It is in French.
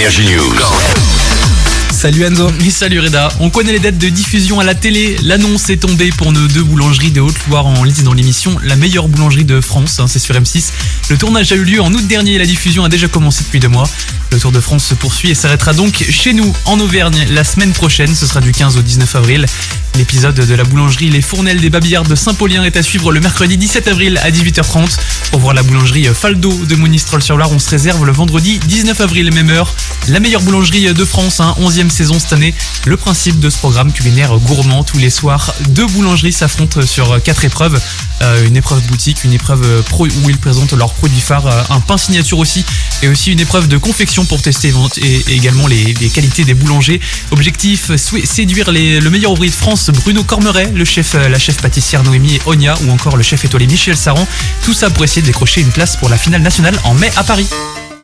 Energy News. Salut Enzo. Et salut Reda. On connaît les dates de diffusion à la télé. L'annonce est tombée pour nos 2 boulangeries de Haute-Loire en lice dans l'émission La meilleure boulangerie de France, c'est sur M6. Le tournage a eu lieu en août dernier et la diffusion a déjà commencé depuis 2 mois. Le Tour de France se poursuit et s'arrêtera donc chez nous en Auvergne la semaine prochaine. Ce sera du 15 au 19 avril. L'épisode de la boulangerie Les Fournelles des Babillards de Saint-Paulien est à suivre le mercredi 17 avril à 18h30. Pour voir la boulangerie Faldo de Monistrol-sur-Loire, on se réserve le vendredi 19 avril, même heure. La meilleure boulangerie de France, 11e saison cette année. Le principe de ce programme culinaire gourmand, tous les soirs, 2 boulangeries s'affrontent sur 4 épreuves. Une épreuve boutique, une épreuve pro où ils présentent leurs produits phares, un pain signature aussi, et aussi une épreuve de confection pour tester et également les qualités des boulangers. Objectif, séduire le meilleur ouvrier de France, Bruno Cormeret, la chef pâtissière Noémie Onia ou encore le chef étoilé Michel Saran. Tout ça pour essayer de décrocher une place pour la finale nationale en mai à Paris.